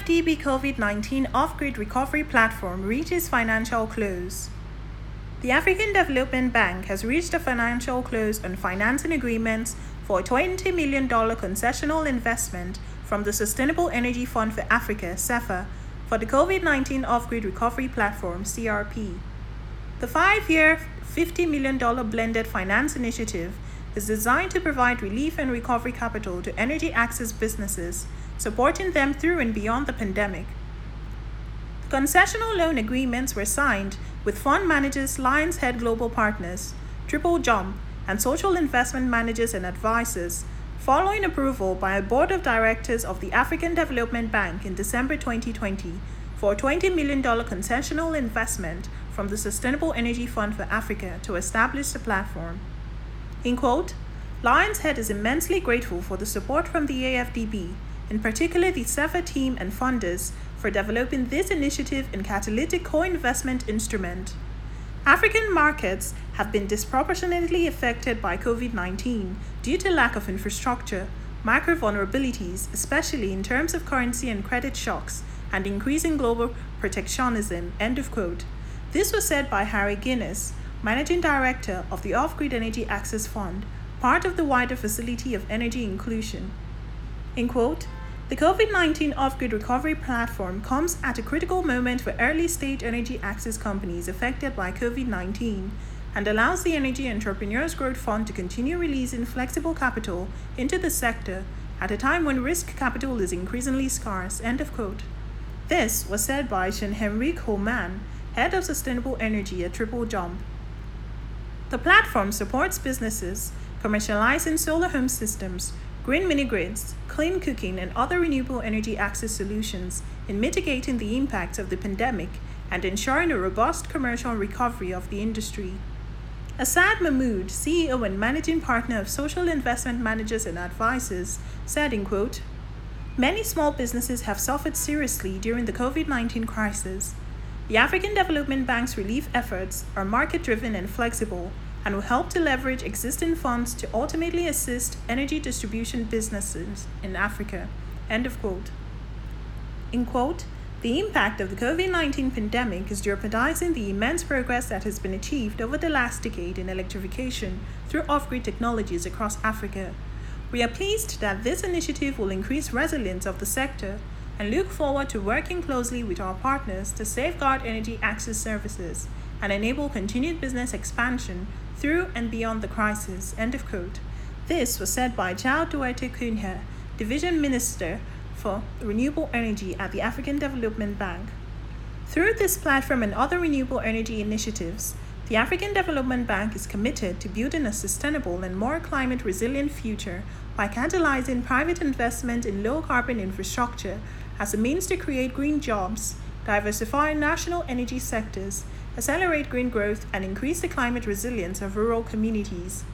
AFDB COVID-19 off-grid recovery platform reaches financial close. The African Development Bank has reached a financial close on financing agreements for a $20 million concessional investment from the Sustainable Energy Fund for Africa, SEFA, for the COVID-19 off-grid recovery platform, CRP. The 5-year, $50 million blended finance initiative is designed to provide relief and recovery capital to energy access businesses, supporting them through and beyond the pandemic. The concessional loan agreements were signed with fund managers Lions Head Global Partners, Triple Jump, and social investment managers and advisors, following approval by a board of directors of the African Development Bank in December 2020 for a $20 million concessional investment from the Sustainable Energy Fund for Africa to establish the platform. In quote, Lions Head is immensely grateful for the support from the AFDB, in particular the SEFA team and funders, for developing this initiative and catalytic co-investment instrument. African markets have been disproportionately affected by COVID-19 due to lack of infrastructure, micro vulnerabilities, especially in terms of currency and credit shocks, and increasing global protectionism, end of quote. This was said by Harry Guinness, Managing Director of the Off-Grid Energy Access Fund, part of the wider Facility of Energy Inclusion. In quote, the COVID-19 off-grid recovery platform comes at a critical moment for early-stage energy access companies affected by COVID-19 and allows the Energy Entrepreneurs Growth Fund to continue releasing flexible capital into the sector at a time when risk capital is increasingly scarce, end of quote. This was said by Jean-Henrique Holman, Head of Sustainable Energy at Triple Jump. The platform supports businesses commercializing solar home systems, green mini-grids, clean cooking, and other renewable energy access solutions in mitigating the impacts of the pandemic and ensuring a robust commercial recovery of the industry. Asad Mahmood, CEO and Managing Partner of Social Investment Managers and Advisors, said in quote, many small businesses have suffered seriously during the COVID-19 crisis. The African Development Bank's relief efforts are market-driven and flexible and will help to leverage existing funds to ultimately assist energy distribution businesses in Africa, end of quote. In quote, the impact of the COVID-19 pandemic is jeopardizing the immense progress that has been achieved over the last decade in electrification through off-grid technologies across Africa. We are pleased that this initiative will increase resilience of the sector and look forward to working closely with our partners to safeguard energy access services and enable continued business expansion through and beyond the crisis, end of quote. This was said by João Duarte Cunha, Division Minister for Renewable Energy at the African Development Bank. Through this platform and other renewable energy initiatives, the African Development Bank is committed to building a sustainable and more climate-resilient future by catalyzing private investment in low-carbon infrastructure as a means to create green jobs, diversify national energy sectors, accelerate green growth, and increase the climate resilience of rural communities.